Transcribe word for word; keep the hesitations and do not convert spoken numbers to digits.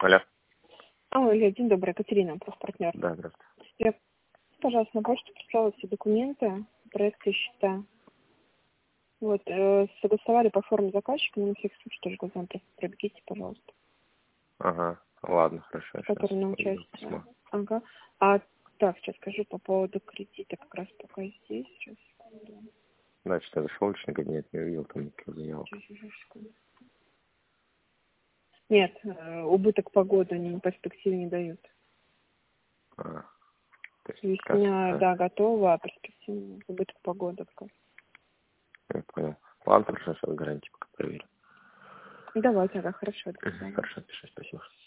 Алло. Алло, Илья, день добрый, Катерина, профпартнер. Да, здравствуйте. Я, пожалуйста, на почту прислала все документы, проекты и счета. Вот, э, согласовали по форме заказчика, но на всякий случай тоже глазами пробегите, пожалуйста. Ага, ладно, хорошо. Который на Сейчас участие. Ага. А так, сейчас скажу по поводу кредита, как раз пока здесь. Сейчас, секунду. Значит, я зашел в личный кабинет, не увидел там никаких заявок. Сейчас, сейчас, секунду. Нет, э, убыток погоды они в перспективе не дают. А, то есть, Есть у как, меня, а, да, готово, а перспективе убыток погоды. Как. я понял. Ладно, хорошо, сейчас гарантию пока проверю. Давайте, да, хорошо. До Мгм, свидания. Хорошо, пиши, спасибо.